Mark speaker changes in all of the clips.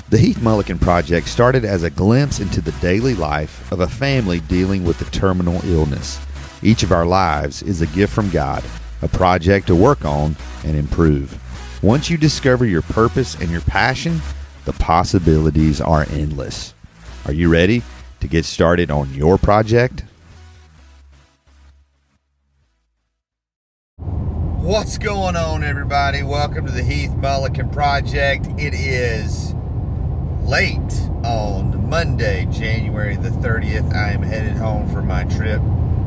Speaker 1: The Heath Mulliken Project started as a glimpse into the daily life of a family dealing with a terminal illness. Each of our lives is a gift from God, a project to work on and improve. Once you discover your purpose and your passion, the possibilities are endless. Are you ready to get started on your project? What's going on, everybody? Welcome to the Heath Mulliken Project. It is late on Monday, January the 30th. I am headed home for my trip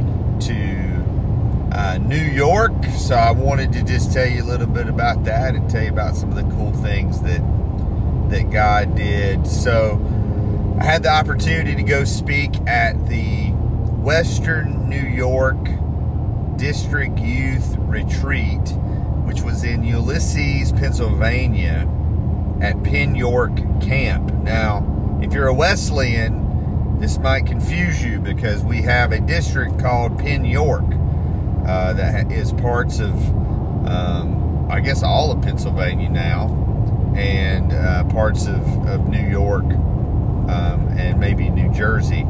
Speaker 1: to New York. So I wanted to just tell you a little bit about that and tell you about some of the cool things that God did. So I had the opportunity to go speak at the Western New York District Youth Retreat, which was in Ulysses, Pennsylvania, at Penn York Camp. Now, if you're a Wesleyan, this might confuse you because we have a district called Penn York that is parts of, I guess, all of Pennsylvania now, and parts of New York, and maybe New Jersey.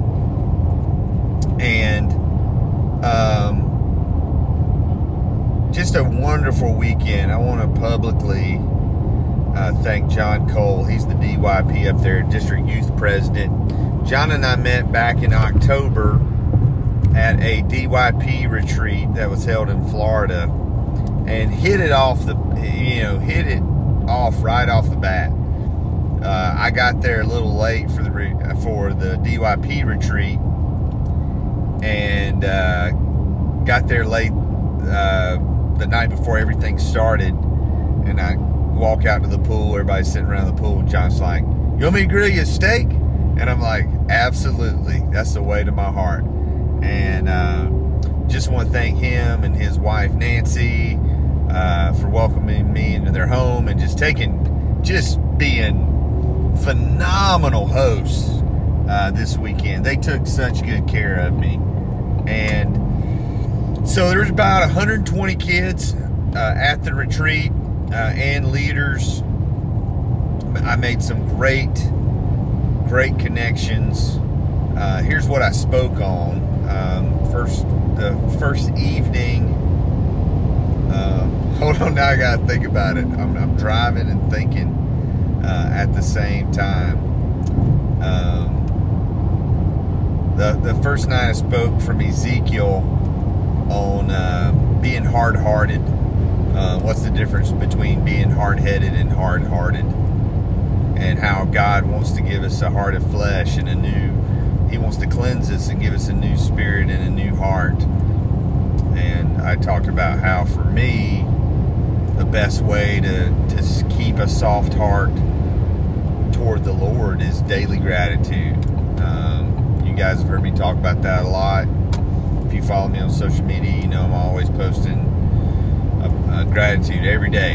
Speaker 1: And just a wonderful weekend. I want to publicly thank John Cole. He's the DYP up there, District Youth President. John and I met back in October at a DYP retreat that was held in Florida, and hit it off right off the bat. I got there a little late for the DYP retreat, and got there late the night before everything started, and I walk out to the pool. Everybody's sitting around the pool, and John's like, "You want me to grill you a steak?" And I'm like, "Absolutely, that's the way to my heart." And just want to thank him and his wife Nancy for welcoming me into their home and just being phenomenal hosts this weekend. They took such good care of me. And so there's about 120 kids at the retreat and leaders. I made some great connections. Here's what I spoke on. The first evening. Hold on, now I gotta think about it. I'm driving and thinking at the same time. The first night I spoke from Ezekiel on being hard-hearted. What's the difference between being hard-headed and hard-hearted, and how God wants to give us a heart of flesh and He wants to cleanse us and give us a new spirit and a new heart. And I talked about how, for me, the best way to keep a soft heart toward the Lord is daily gratitude. You guys have heard me talk about that a lot. If you follow me on social media, you know I'm always posting gratitude every day.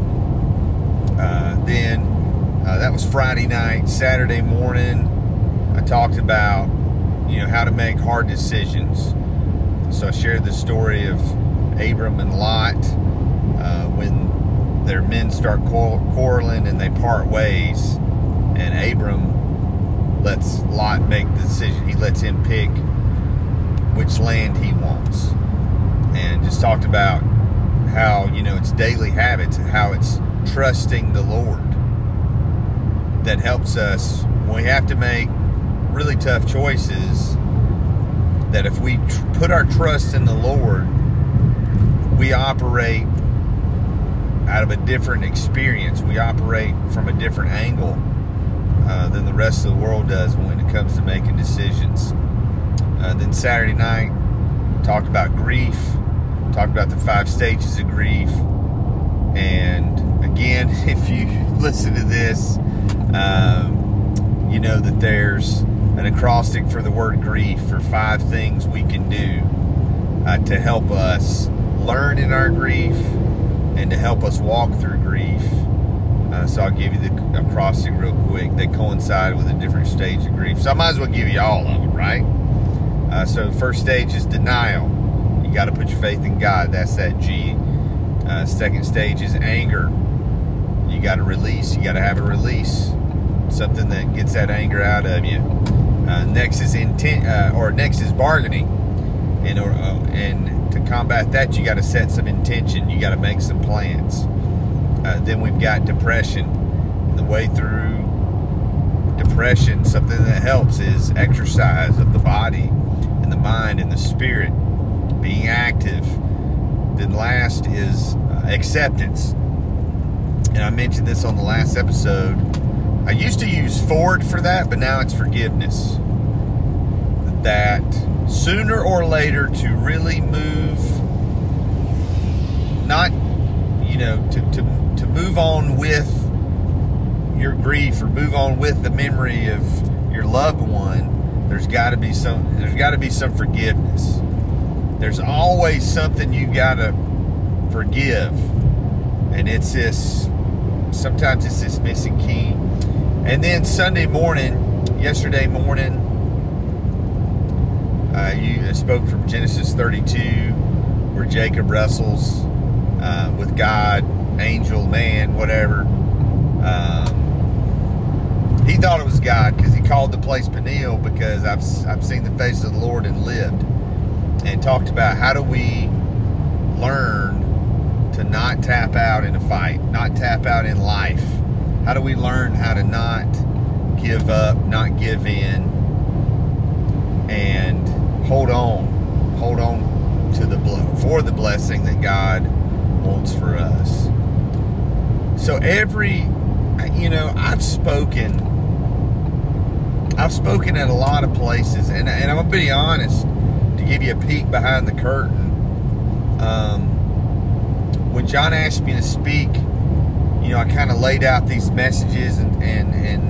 Speaker 1: Then that was Friday night. Saturday morning, I talked about how to make hard decisions. So I shared the story of Abram and Lot when their men start quarreling and they part ways, and Abram lets Lot make the decision. He lets him pick which land he wants, and just talked about how it's daily habits, how it's trusting the Lord that helps us when we have to make really tough choices. That if we put our trust in the Lord, we operate out of a different experience. We operate from a different angle than the rest of the world does when it comes to making decisions. Then Saturday night, talked about grief, talked about the 5 stages of grief. And again, if you listen to this, you know that there's an acrostic for the word grief, for 5 things we can do to help us learn in our grief and to help us walk through grief. So I'll give you the acrostic real quick. They coincide with a different stage of grief, so I might as well give you all of them, right? So the first stage is denial. You got to put your faith in God. That's that G. Second stage is anger. You got to release. You got to have a release. something that gets that anger out of you. Next is next is bargaining, and to combat that, you got to set some intention. You got to make some plans. Then we've got depression. And the way through depression, something that helps is exercise of the body and the mind and the spirit, being active. Then last is acceptance. And I mentioned this on the last episode. I used to use forward for that, but now it's forgiveness. That sooner or later, to really move, not, to move on with your grief or move on with the memory of your loved one, there's got to be some forgiveness. There's always something you got to forgive. And sometimes it's this missing key. And then yesterday morning, you spoke from Genesis 32, where Jacob wrestles with God, angel, man, whatever. He thought it was God because he called the place Peniel, because I've seen the face of the Lord and lived. And talked about how do we learn to not tap out in a fight, not tap out in life. How do we learn how to not give up, not give in, and hold on to for the blessing that God wants for us. So I've spoken at a lot of places, and I'm gonna be honest, to give you a peek behind the curtain. When John asked me to speak, I kind of laid out these messages, and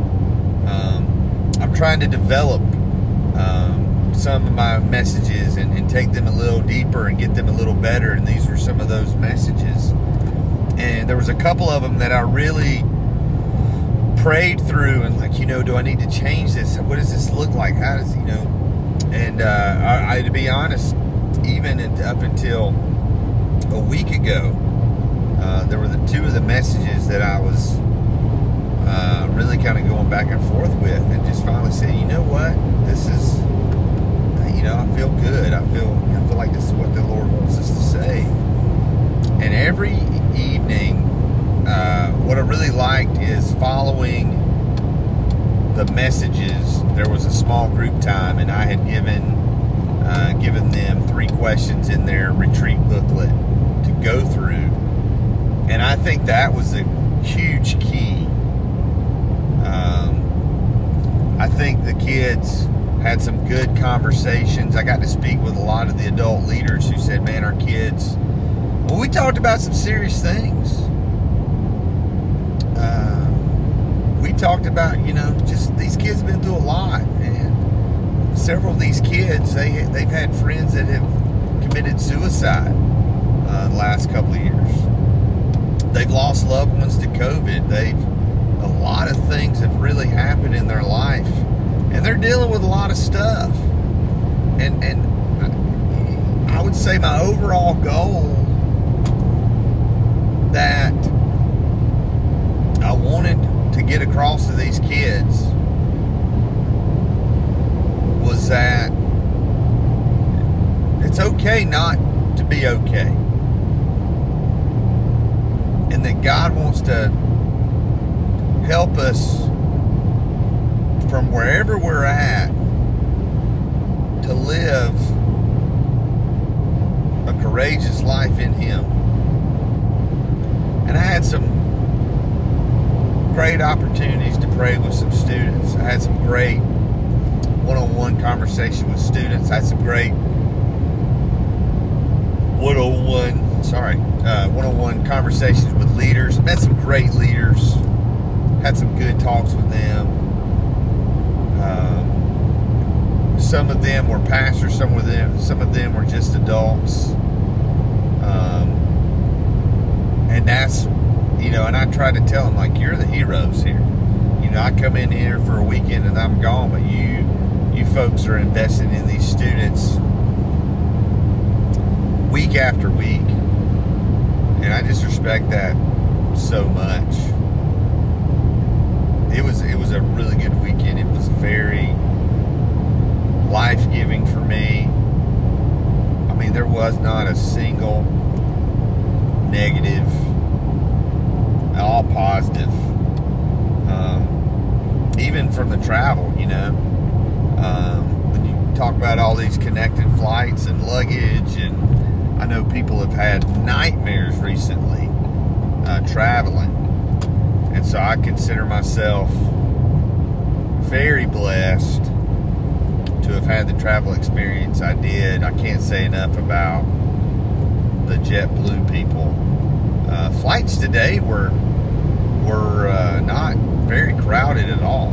Speaker 1: I'm trying to develop some of my messages and take them a little deeper and get them a little better. And these were some of those messages. And there was a couple of them that I really prayed through and do I need to change this? What does this look like? How does, and I to be honest, even up until a week ago, there were two of the messages that I was really kind of going back and forth with, and just finally said, you know what, this is, I feel good. I feel like this is what the Lord wants us to say. And every evening, what I really liked is following the messages. There was a small group time, and I had given them 3 questions in their retreat booklet to go through. And I think that was a huge key. I think the kids had some good conversations. I got to speak with a lot of the adult leaders who said, man, our kids, we talked about some serious things. We talked about, just these kids have been through a lot. And several of these kids, they've had friends that have committed suicide the last couple of years. They've lost loved ones to COVID. A lot of things have really happened in their life, and they're dealing with a lot of stuff. And I would say my overall goal that I wanted to get across to these kids was that it's okay not to be okay. And that God wants to help us from wherever we're at to live a courageous life in Him. And I had some great opportunities to pray with some students. I had some great one-on-one conversation with students. I had some great one-on-one conversations with leaders. Met some great leaders. Had some good talks with them. Some of them were pastors. Some of them were just adults. And that's, and I try to tell them, you're the heroes here. I come in here for a weekend and I'm gone, but you folks are investing in these students week after week. And I just respect that so much. It was really good weekend. It was very life-giving for me. I mean, there was not a single negative, all positive. Even from the travel, you know. When you talk about all these connected flights and luggage, and I know people have had nightmares recently traveling. And so I consider myself very blessed to have had the travel experience I did. I can't say enough about the JetBlue people. Flights today were not very crowded at all.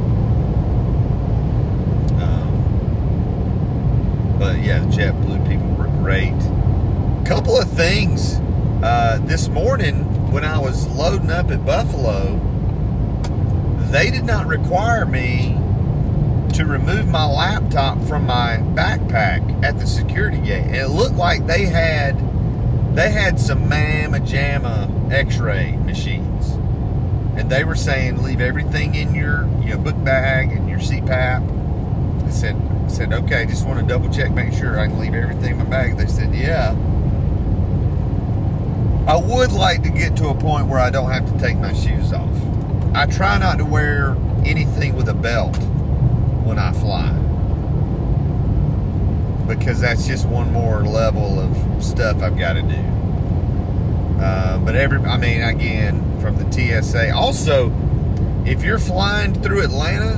Speaker 1: But yeah, the JetBlue people were great. Couple of things. This morning when I was loading up at Buffalo, they did not require me to remove my laptop from my backpack at the security gate. And it looked like they had some mamma jamma x-ray machines. And they were saying leave everything in your book bag and your CPAP. I said, okay, just want to double check, make sure I can leave everything in my bag. They said, yeah. I would like to get to a point where I don't have to take my shoes off. I try not to wear anything with a belt when I fly, because that's just one more level of stuff I've got to do. But again, from the TSA. Also, if you're flying through Atlanta,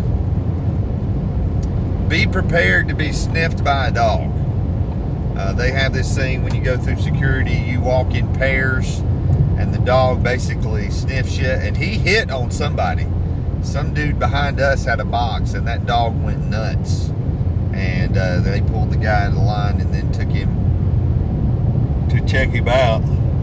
Speaker 1: be prepared to be sniffed by a dog. They have this thing when you go through security, you walk in pairs, and the dog basically sniffs you. And he hit on somebody. Some dude behind us had a box, and that dog went nuts. And they pulled the guy in the line and then took him to check him out.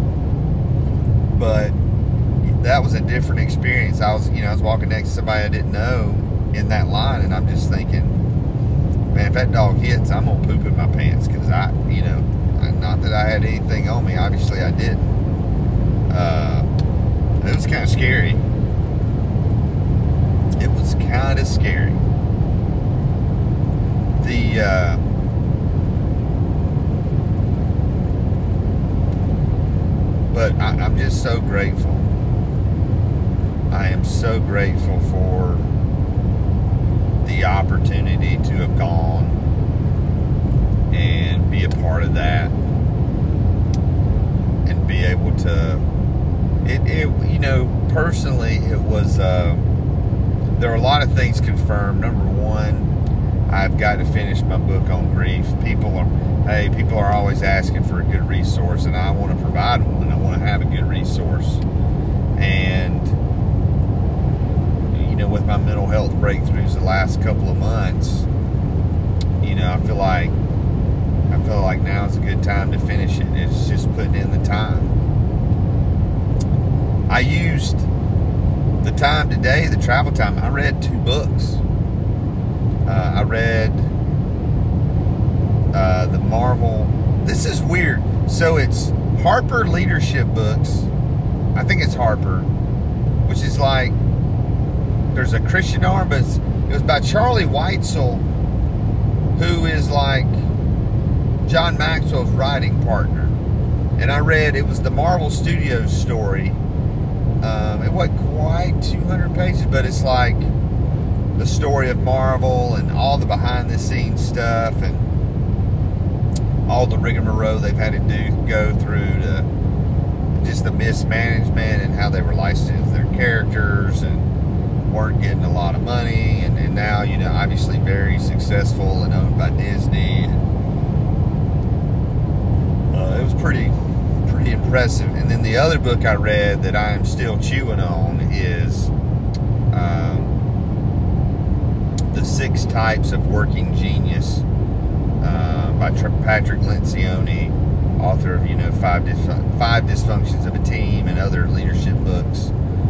Speaker 1: But that was a different experience. I was walking next to somebody I didn't know in that line, and I'm just thinking, man, if that dog hits, I'm gonna poop in my pants, because not that I had anything on me. Obviously, I didn't. It was kind of scary. It was kind of scary. But I'm just so grateful. I am so grateful for the opportunity to have gone and be a part of that, and be able to, personally, it was, there were a lot of things confirmed. Number one, I've got to finish my book on grief. People are always asking for a good resource, and I want to provide one. I want to have a good resource. And with my mental health breakthroughs the last couple of months, I feel like now is a good time to finish it. It's just putting in the time. I used the time today, the travel time. I read 2 books. I read the Marvel. This is weird. So it's Harper Leadership Books. I think it's Harper, which is like, there's a Christian arm, but it was by Charlie Weitzel, who is like John Maxwell's writing partner. And I read, it was the Marvel Studios story. It wasn't quite 200 pages, but it's like the story of Marvel and all the behind the scenes stuff and all the rigmarole they've had to go through to just the mismanagement and how they were licensing their characters and weren't getting a lot of money, and now, obviously very successful and owned by Disney. It was pretty impressive. And then the other book I read that I am still chewing on is The 6 Types of Working Genius by Patrick Lencioni, author of Five Dysfunctions of a Team and other leadership books.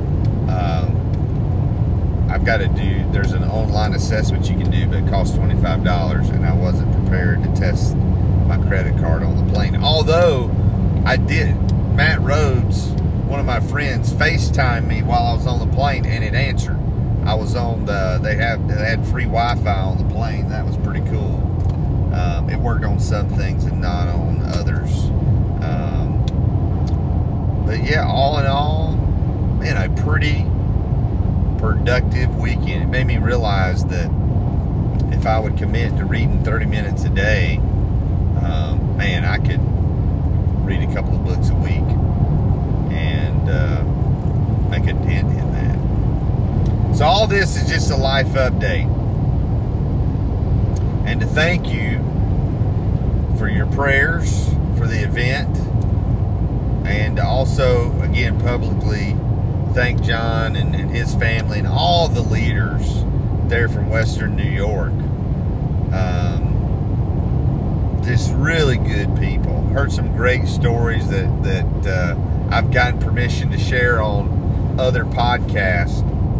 Speaker 1: I've got to do, there's an online assessment you can do, but it costs $25, and I wasn't prepared to test my credit card on the plane. Although I did. Matt Rhodes, one of my friends, FaceTimed me while I was on the plane, and it answered. I was on they had free Wi-Fi on the plane. That was pretty cool. It worked on some things and not on others. But yeah, all in all, man, a pretty productive weekend. It made me realize that if I would commit to reading 30 minutes a day, man, I could read a couple of books a week and make a dent in that. So all this is just a life update. And to thank you for your prayers for the event, and to also, again, publicly thank John and his family and all the leaders there from Western New York. Just really good people. Heard some great stories that I've gotten permission to share on other podcasts.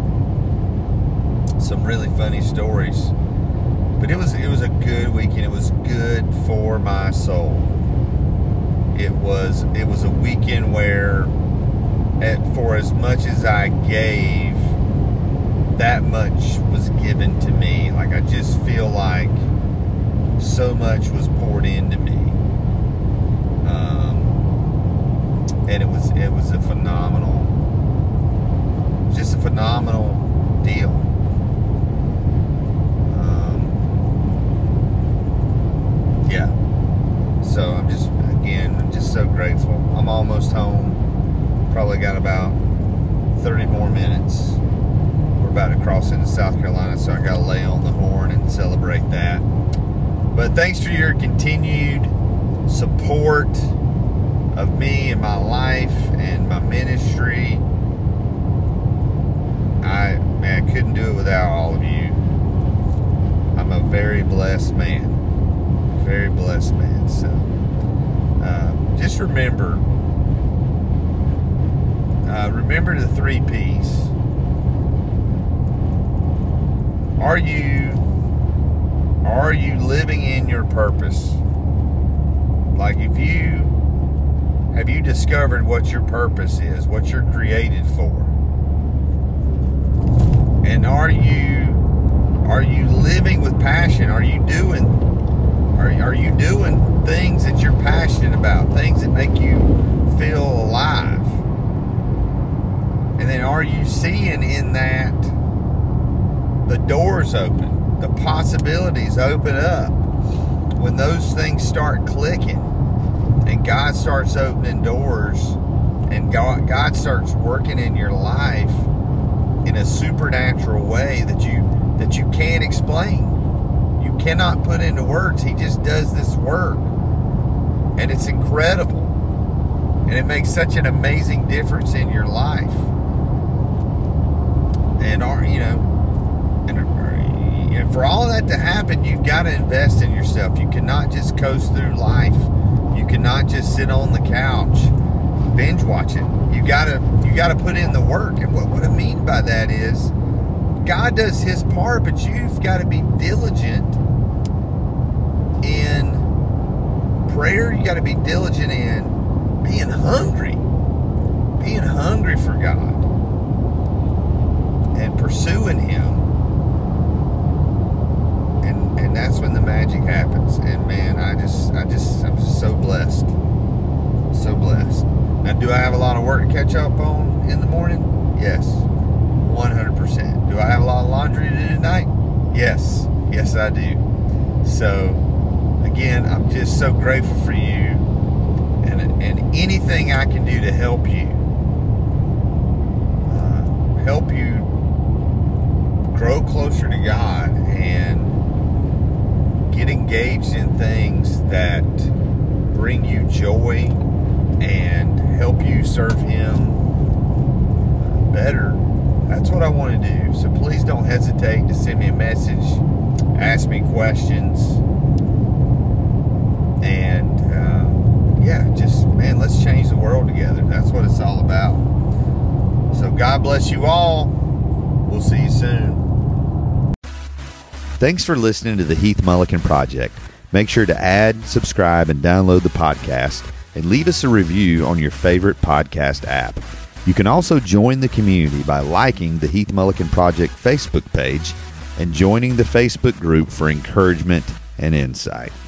Speaker 1: Some really funny stories. But it was a good weekend. It was good for my soul. It was a weekend where, for as much as I gave, that much was given to me. Like, I just feel like so much was poured into me, and it was a phenomenal, just a phenomenal deal. Yeah. So I'm just so grateful. I'm almost home. Probably got about 30 more minutes. We're about to cross into South Carolina, so I got to lay on the horn and celebrate that. But thanks for your continued support of me and my life and my ministry. I couldn't do it without all of you. I'm a very blessed man. Very blessed man. So just remember the 3 P's. Are you living in your purpose? Like, have you discovered what your purpose is, what you're created for? And are you living with passion? Are you doing things that you're passionate about, things that make you feel alive? And then are you seeing in that the doors open, the possibilities open up when those things start clicking and God starts opening doors and God starts working in your life in a supernatural way that you can't explain? You cannot put into words. He just does this work, and it's incredible, and it makes such an amazing difference in your life. And for all of that to happen, you've got to invest in yourself. You cannot just coast through life. You cannot just sit on the couch binge watching. You gotta put in the work. And what I mean by that is, God does His part, but you've got to be diligent in prayer. You got to be diligent in being hungry for God and pursuing Him. And that's when the magic happens. And man, I'm just so blessed. So blessed. Now, do I have a lot of work to catch up on in the morning? Yes. 100%. Do I have a lot of laundry to do tonight? Yes. Yes, I do. So, again, I'm just so grateful for you, and anything I can do to help you grow closer to God and get engaged in things that bring you joy and help you serve Him better. That's what I want to do. So please don't hesitate to send me a message, ask me questions, and let's change the world together. That's what it's all about. So God bless you all. We'll see you soon. Thanks for listening to the Heath Mulliken Project. Make sure to add, subscribe, and download the podcast, and leave us a review on your favorite podcast app.
Speaker 2: You can also join the community by liking the Heath Mulliken Project Facebook page and joining the Facebook group for encouragement and insight.